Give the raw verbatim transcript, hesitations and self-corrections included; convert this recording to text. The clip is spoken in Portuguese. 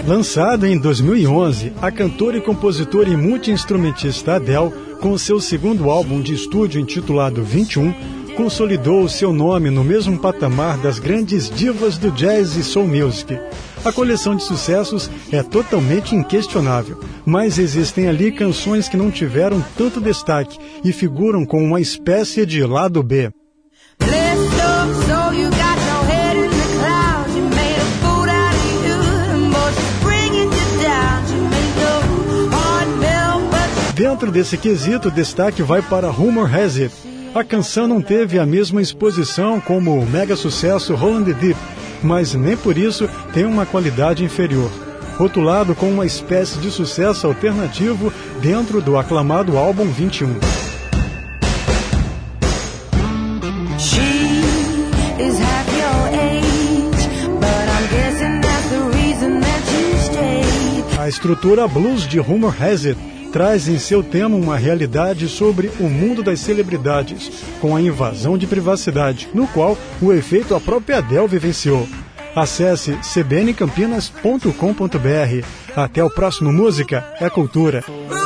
Lançada em dois mil e onze, a cantora e compositora e multi-instrumentista Adele, com seu segundo álbum de estúdio intitulado vinte e um, consolidou o seu nome no mesmo patamar das grandes divas do jazz e soul music. A coleção de sucessos é totalmente inquestionável, mas existem ali canções que não tiveram tanto destaque e figuram com uma espécie de lado B. Dentro desse quesito, o destaque vai para Rumor Has It. A canção não teve a mesma exposição como o mega sucesso Rolling the Deep, mas nem por isso tem uma qualidade inferior. Rotulado com uma espécie de sucesso alternativo dentro do aclamado álbum vinte e um. A estrutura blues de Rumor Has It traz em seu tema uma realidade sobre o mundo das celebridades, com a invasão de privacidade, no qual o efeito a própria Adele vivenciou. Acesse c b n campinas ponto com ponto b r. Até o próximo Música é Cultura.